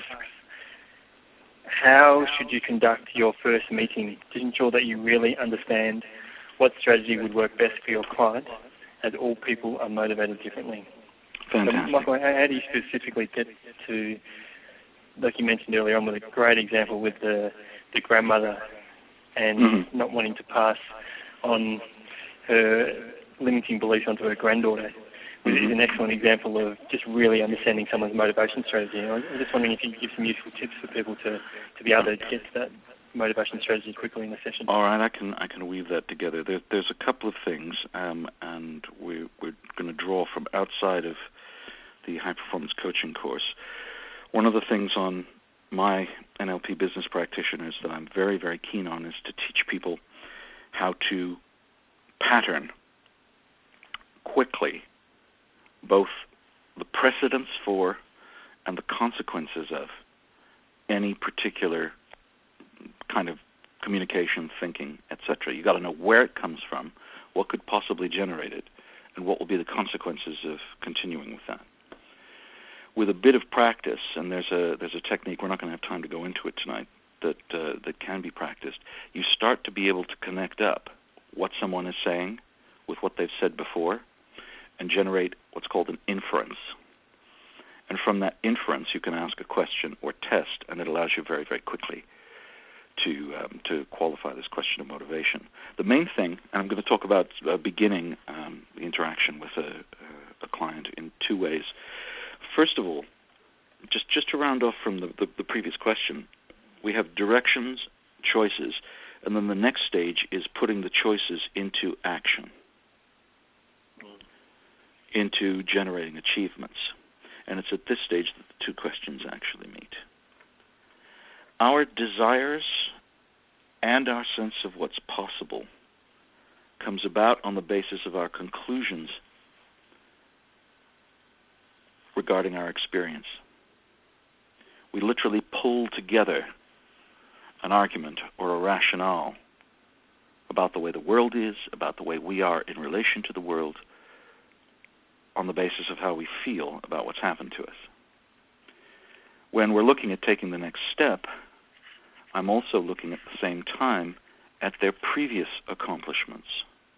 how should you conduct your first meeting to ensure that you really understand what strategy would work best for your client, as all people are motivated differently? Fantastic. So, Michael, how do you specifically get to, like you mentioned earlier on, with a great example with the, the grandmother and mm-hmm. not wanting to pass on her limiting beliefs onto her granddaughter, mm-hmm. is an excellent example of just really understanding someone's motivation strategy. I was just wondering if you could give some useful tips for people to, to be able to get to that motivation strategy quickly in the session. All right, I can I can weave that together. There, there's a couple of things, um, and we, we're going to draw from outside of the high performance coaching course. One of the things on my N L P business practitioners that I'm very, very keen on is to teach people how to pattern quickly both the precedents for and the consequences of any particular kind of communication, thinking, et cetera. You've got to know where it comes from, what could possibly generate it, and what will be the consequences of continuing with that. With a bit of practice, and there's a there's a technique, we're not going to have time to go into it tonight, that uh, that can be practiced, you start to be able to connect up what someone is saying with what they've said before and generate what's called an inference. And from that inference, you can ask a question or test, and it allows you very, very quickly to um, to qualify this question of motivation. The main thing, and I'm going to talk about uh, beginning um, the interaction with a, a client in two ways. First of all, just, just to round off from the, the, the previous question, we have directions, choices, and then the next stage is putting the choices into action, into generating achievements. And it's at this stage that the two questions actually meet. Our desires and our sense of what's possible comes about on the basis of our conclusions regarding our experience. We literally pull together an argument or a rationale about the way the world is, about the way we are in relation to the world, on the basis of how we feel about what's happened to us. When we're looking at taking the next step, I'm also looking at the same time at their previous accomplishments.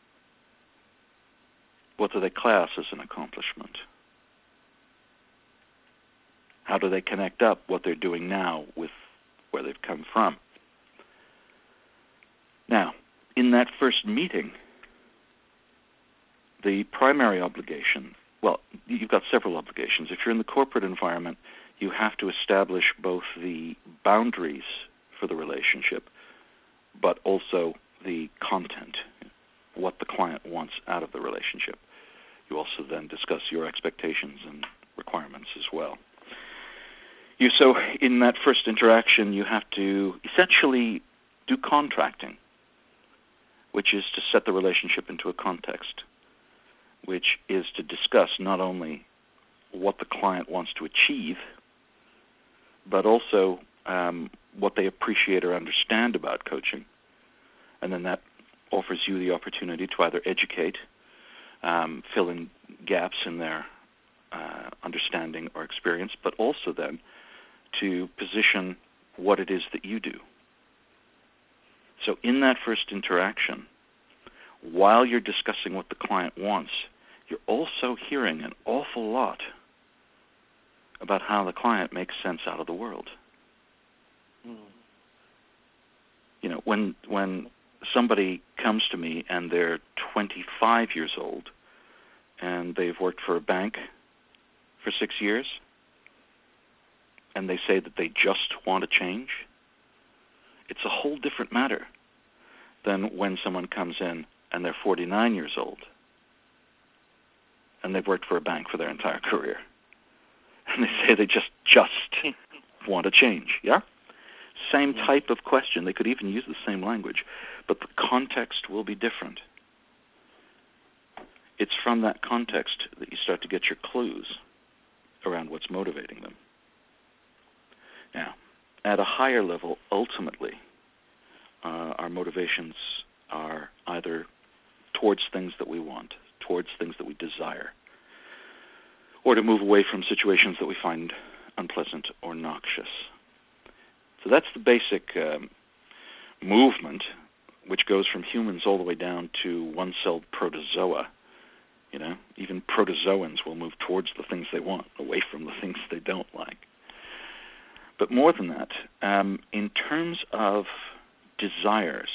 What do they class as an accomplishment? How do they connect up what they're doing now with where they've come from? Now, in that first meeting, the primary obligation, well, you've got several obligations. If you're in the corporate environment, you have to establish both the boundaries for the relationship, but also the content, what the client wants out of the relationship. You also then discuss your expectations and requirements as well. You, so in that first interaction, you have to essentially do contracting, which is to set the relationship into a context, which is to discuss not only what the client wants to achieve, but also um, what they appreciate or understand about coaching. And then that offers you the opportunity to either educate, um, fill in gaps in their uh, understanding or experience, but also then to position what it is that you do. So in that first interaction, while you're discussing what the client wants, you're also hearing an awful lot about how the client makes sense out of the world. Mm. You know, when when somebody comes to me and they're twenty-five years old and they've worked for a bank for six years and they say that they just want to change, it's a whole different matter than when someone comes in and they're forty-nine years old and they've worked for a bank for their entire career. And they say they just, just want to change, yeah? Same type of question. They could even use the same language, but the context will be different. It's from that context that you start to get your clues around what's motivating them. Now, at a higher level, ultimately, uh, our motivations are either towards things that we want, towards things that we desire, or to move away from situations that we find unpleasant or noxious. So that's the basic um, movement, which goes from humans all the way down to one-celled protozoa. You know, even protozoans will move towards the things they want, away from the things they don't like. But more than that, um, in terms of desires,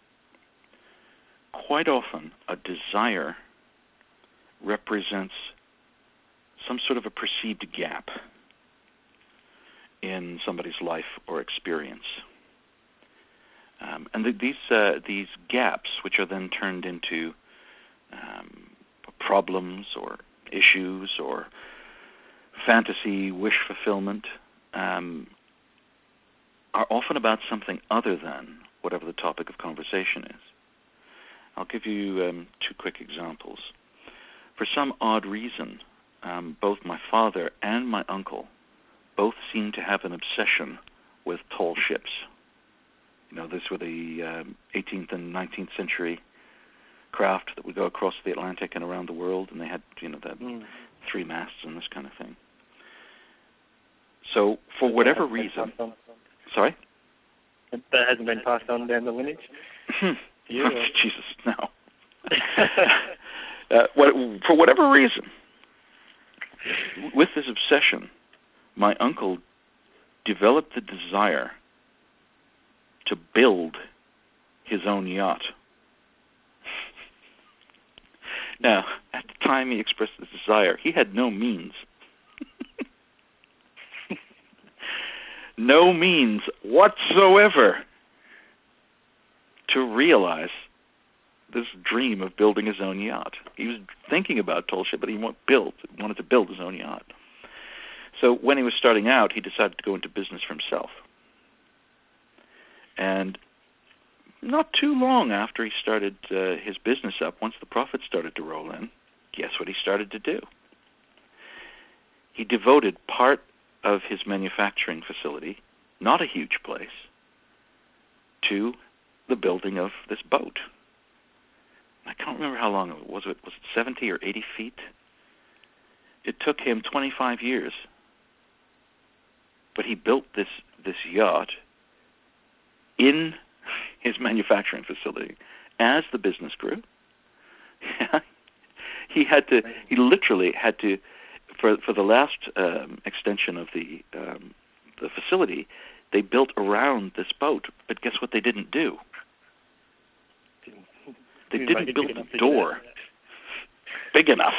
quite often a desire represents some sort of a perceived gap in somebody's life or experience. Um, and the, these uh, these gaps, which are then turned into um, problems or issues or fantasy wish fulfillment, um, are often about something other than whatever the topic of conversation is. I'll give you um, two quick examples. For some odd reason, um, both my father and my uncle both seem to have an obsession with tall ships. You know, these were the um, eighteenth and nineteenth century craft that would go across the Atlantic and around the world, and they had, you know, the mm. three masts and this kind of thing. So, for whatever reason... Sorry? That hasn't been passed on down the lineage? You, Jesus, no. uh, what, for whatever reason, with this obsession, my uncle developed the desire to build his own yacht. Now, at the time he expressed this desire, he had no means. No means whatsoever to realize this dream of building his own yacht. He was thinking about tall ship, but he wanted, build, wanted to build his own yacht. So when he was starting out, he decided to go into business for himself. And not too long after he started uh, his business up, once the profits started to roll in, guess what he started to do? He devoted part of his manufacturing facility, not a huge place, to the building of this boat. I can't remember how long it was. It was it seventy or eighty feet? It took him twenty-five years, but he built this this yacht in his manufacturing facility as the business grew. he had to. He literally had to, for for the last um, extension of the um, the facility, they built around this boat. But guess what they didn't do? They didn't build the door big enough.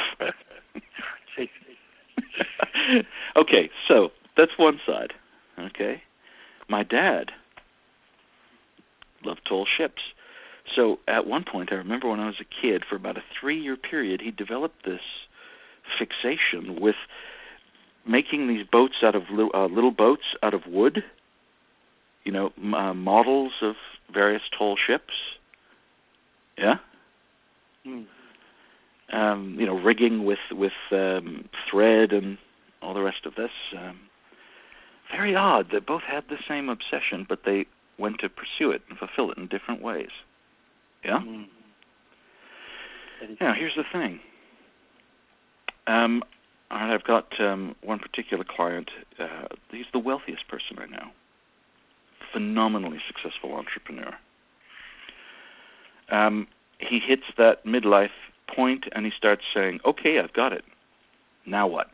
Okay, so that's one side. Okay, my dad loved tall ships. So at one point, I remember when I was a kid, for about a three-year period, he developed this fixation with making these boats out of li- uh, little boats out of wood. You know, m- uh, models of various tall ships. Yeah. Mm. Um, you know, rigging with with um, thread and all the rest of this. Um, very odd. They both had the same obsession, but they went to pursue it and fulfill it in different ways. Yeah. Mm. Now, here's the thing. Um, I've got um, one particular client. Uh, he's the wealthiest person I know. Phenomenally successful entrepreneur. Um, he hits that midlife point and he starts saying, okay, I've got it. Now what?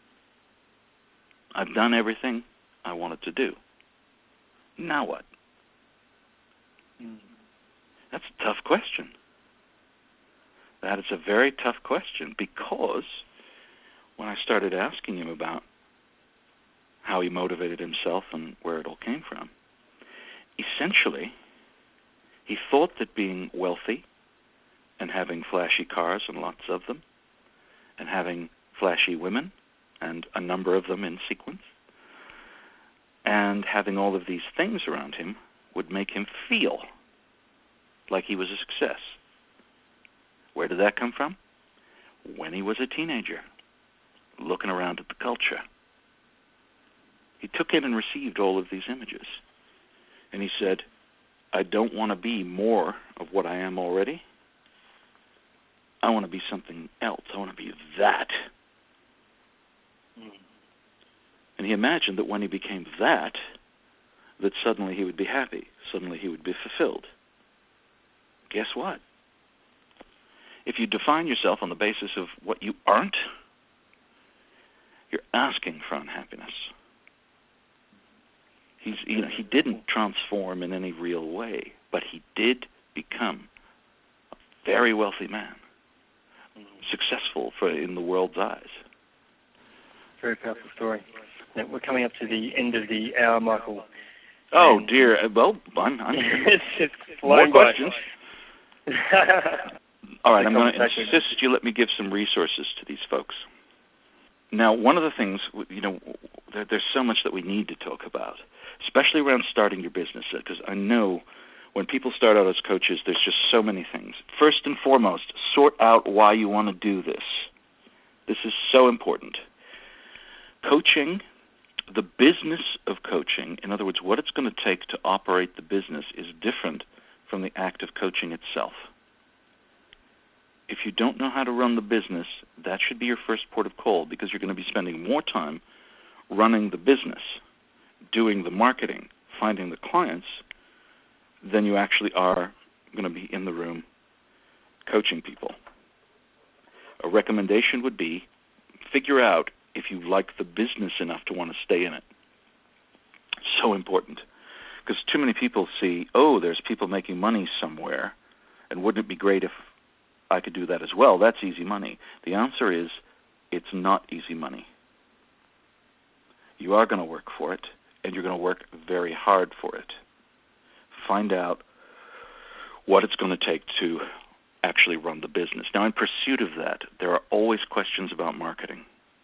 I've done everything I wanted to do. Now what? Mm. That's a tough question. That is a very tough question, because when I started asking him about how he motivated himself and where it all came from, essentially, he thought that being wealthy and having flashy cars and lots of them, and having flashy women and a number of them in sequence, and having all of these things around him would make him feel like he was a success. Where did that come from? When he was a teenager, looking around at the culture. He took in and received all of these images, and he said, I don't want to be more of what I am already. I want to be something else. I want to be that. Mm. And he imagined that when he became that, that suddenly he would be happy. Suddenly he would be fulfilled. Guess what? If you define yourself on the basis of what you aren't, you're asking for unhappiness. He's, you know, he didn't transform in any real way, but he did become a very wealthy man, successful for in the world's eyes. Very powerful story. Now, we're coming up to the end of the hour, Michael. Oh, and dear. Well, I'm, I'm it's just more by. questions. All right, I'm going to insist you let me give some resources to these folks. Now, one of the things, you know, there, there's so much that we need to talk about, especially around starting your business, because I know when people start out as coaches, there's just so many things. First and foremost, sort out why you want to do this. This is so important. Coaching, the business of coaching, in other words, what it's going to take to operate the business is different from the act of coaching itself. If you don't know how to run the business, that should be your first port of call, because you're going to be spending more time running the business, doing the marketing, finding the clients, than you actually are going to be in the room coaching people. A recommendation would be figure out if you like the business enough to want to stay in it. So important. Because too many people see, oh, there's people making money somewhere, and wouldn't it be great if I could do that as well? That's easy money. The answer is, it's not easy money. You are going to work for it, and you're going to work very hard for it. Find out what it's going to take to actually run the business. Now, in pursuit of that, there are always questions about marketing.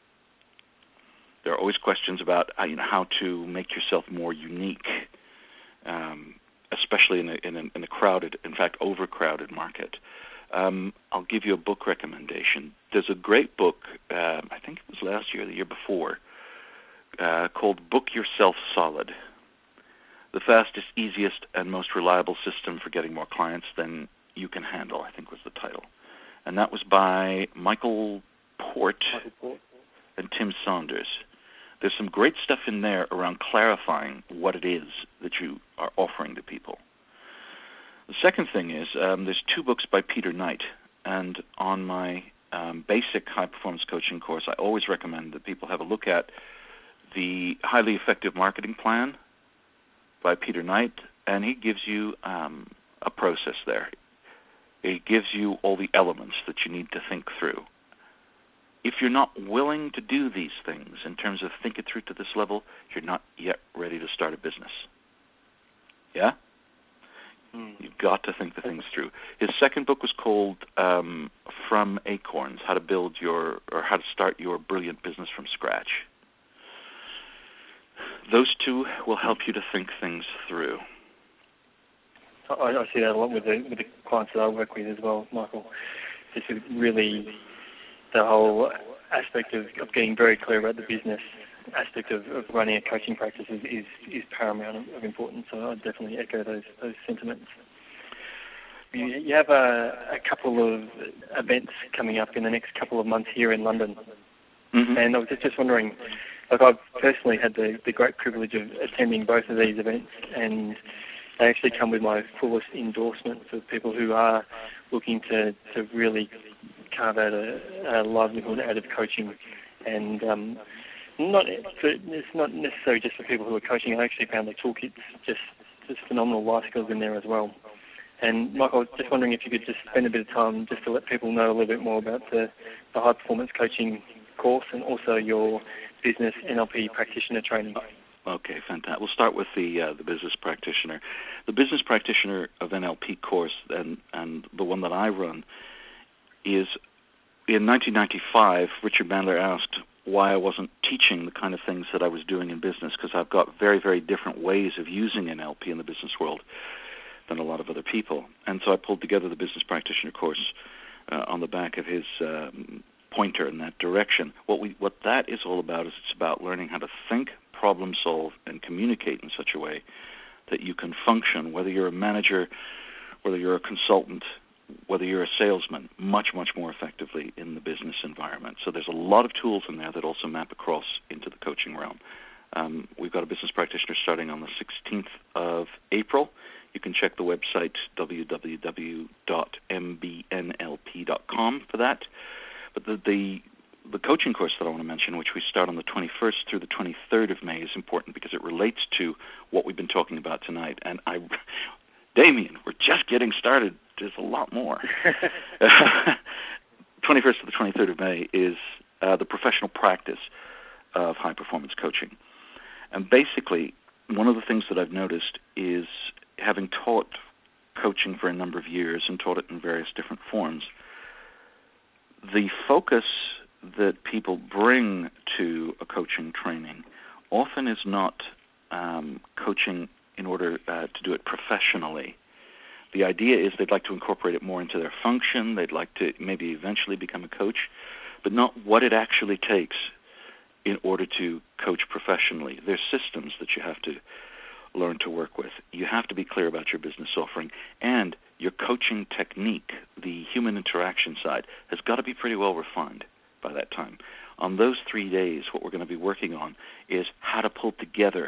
There are always questions about uh, you know, how to make yourself more unique, um, especially in a, in, a, in a crowded, in fact, overcrowded market. Um, I'll give you a book recommendation. There's a great book, uh, I think it was last year or the year before, uh, called Book Yourself Solid. The fastest, easiest, and most reliable system for getting more clients than you can handle, I think was the title. And that was by Michael Port and Tim Saunders. There's some great stuff in there around clarifying what it is that you are offering to people. The second thing is um, there's two books by Peter Knight, and on my um, basic high-performance coaching course, I always recommend that people have a look at the Highly Effective Marketing Plan by Peter Knight, and he gives you um, a process there. He gives you all the elements that you need to think through. If you're not willing to do these things in terms of think it through to this level, you're not yet ready to start a business. Yeah? You've got to think the things through. His second book was called um, From Acorns, How to Build Your, or How to Start Your Brilliant Business from Scratch. Those two will help you to think things through. I, I see that a lot with the, with the clients that I work with as well, Michael. Just really the whole aspect of, of getting very clear about the business aspect of, of running a coaching practice is, is, is paramount of, of importance. So I definitely echo those those sentiments. You, you have a, a couple of events coming up in the next couple of months here in London. Mm-hmm. And I was just wondering, like I've personally had the, the great privilege of attending both of these events, and they actually come with my fullest endorsement for people who are looking to, to really carve out a, a livelihood out of coaching. And um, not for, it's not necessarily just for people who are coaching. I actually found the toolkits just, just phenomenal life skills in there as well. And Michael, I was just wondering if you could just spend a bit of time just to let people know a little bit more about the, the high performance coaching course and also your business N L P practitioner training. Okay, fantastic. We'll start with the uh, the business practitioner. The business practitioner of N L P course and, and the one that I run is, in nineteen ninety-five, Richard Bandler asked why I wasn't teaching the kind of things that I was doing in business, because I've got very, very different ways of using N L P in the business world than a lot of other people. And so I pulled together the business practitioner course uh, on the back of his um, pointer in that direction. What we what that is all about is it's about learning how to think, problem solve, and communicate in such a way that you can function, whether you're a manager, whether you're a consultant, whether you're a salesman, much, much more effectively in the business environment. So there's a lot of tools in there that also map across into the coaching realm. Um, we've got a business practitioner starting on the sixteenth of April. You can check the website w w w dot m b n l p dot com for that. But the, the the coaching course that I want to mention, which we start on the twenty-first through the twenty-third of May, is important because it relates to what we've been talking about tonight. And I, Damien, we're just getting started. There's a lot more. twenty-first to the twenty-third of May is uh, the professional practice of high-performance coaching. And basically, one of the things that I've noticed is, having taught coaching for a number of years and taught it in various different forms, the focus that people bring to a coaching training often is not um, coaching in order uh, to do it professionally. The idea is they'd like to incorporate it more into their function, they'd like to maybe eventually become a coach, but not what it actually takes in order to coach professionally. There's systems that you have to learn to work with. You have to be clear about your business offering, and your coaching technique, the human interaction side, has got to be pretty well refined by that time. On those three days, what we're going to be working on is how to pull together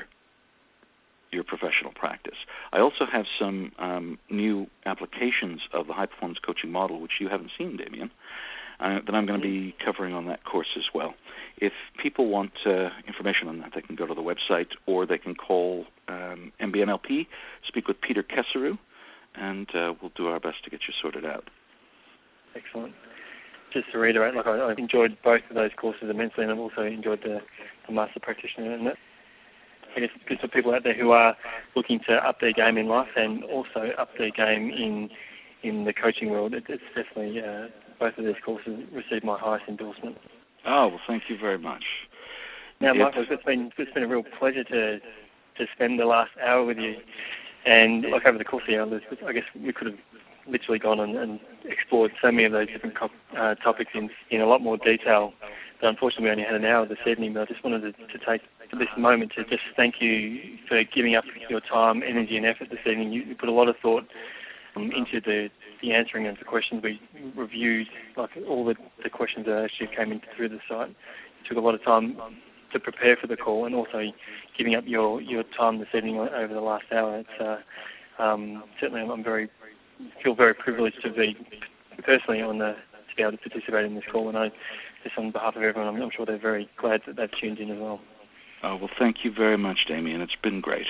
your professional practice. I also have some um, new applications of the high-performance coaching model, which you haven't seen, Damien, uh, that I'm going to be covering on that course as well. If people want uh, information on that, they can go to the website, or they can call um, M B N L P, speak with Peter Kesseru, and uh, we'll do our best to get you sorted out. Excellent. Just to reiterate, like I, I've enjoyed both of those courses immensely, and I've also enjoyed the, the Master Practitioner. And that, I guess it's good for people out there who are looking to up their game in life and also up their game in in the coaching world. It, it's definitely, uh, both of these courses received my highest endorsement. Oh, well, thank you very much. Now, Michael, it's been it's been a real pleasure to to spend the last hour with you. And like over the course of the hour, I guess we could have literally gone on and explored so many of those different uh, topics in, in a lot more detail. But unfortunately, we only had an hour this evening. But I just wanted to, to take this moment to just thank you for giving up your time, energy, and effort this evening. You, you put a lot of thought um, into the, the answering of the questions. We reviewed like all the, the questions that actually came in through the site. It took a lot of time to prepare for the call, and also giving up your, your time this evening over the last hour. It's uh, um, certainly I'm very feel very privileged to be personally on the to be able to participate in this call, and I just on behalf of everyone, I'm, I'm sure they're very glad that they've tuned in as well. Oh, well, thank you very much, Damien. It's been great.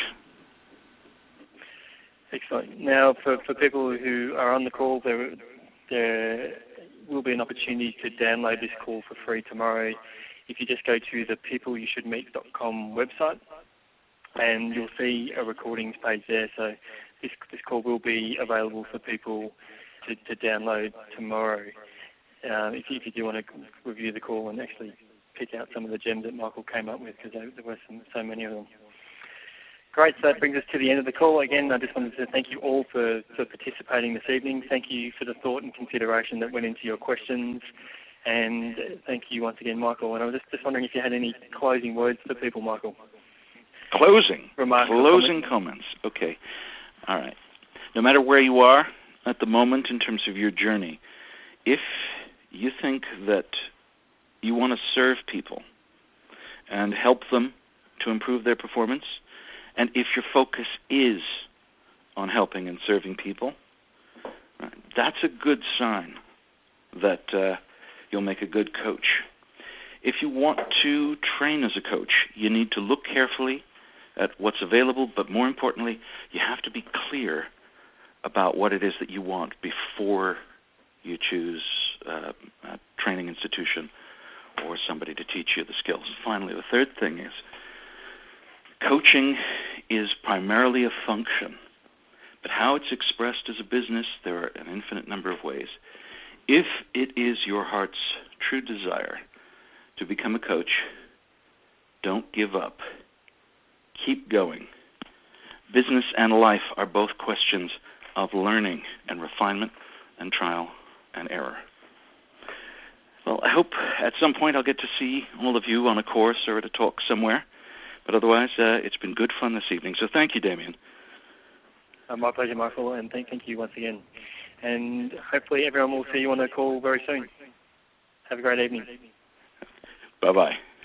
Excellent. Now, for, for people who are on the call, there there will be an opportunity to download this call for free tomorrow. If you just go to the people you should meet dot com website, and you'll see a recordings page there. So this this call will be available for people to, to download tomorrow. Uh, if, you, if you do want to review the call and actually pick out some of the gems that Michael came up with, because there, there were some, so many of them. Great, so that brings us to the end of the call. Again, I just wanted to thank you all for, for participating this evening. Thank you for the thought and consideration that went into your questions. And thank you once again, Michael. And I was just, just wondering if you had any closing words for people, Michael. Closing. Remarkable Closing comments. comments. Okay. All right. No matter where you are at the moment in terms of your journey, if you think that you want to serve people and help them to improve their performance, and if your focus is on helping and serving people, that's a good sign that uh, you'll make a good coach. If you want to train as a coach, you need to look carefully at what's available, but more importantly, you have to be clear about what it is that you want before you choose uh, a training institution or somebody to teach you the skills. Finally, the third thing is coaching is primarily a function, but how it's expressed as a business, there are an infinite number of ways. If it is your heart's true desire to become a coach, don't give up. Keep going. Business and life are both questions of learning and refinement and trial and error. Well, I hope at some point I'll get to see all of you on a course or at a talk somewhere. But otherwise, uh, it's been good fun this evening. So thank you, Damien. Uh, my pleasure, Michael, and thank, thank you once again. And hopefully everyone will see you on a call very soon. Have a great evening. Bye-bye.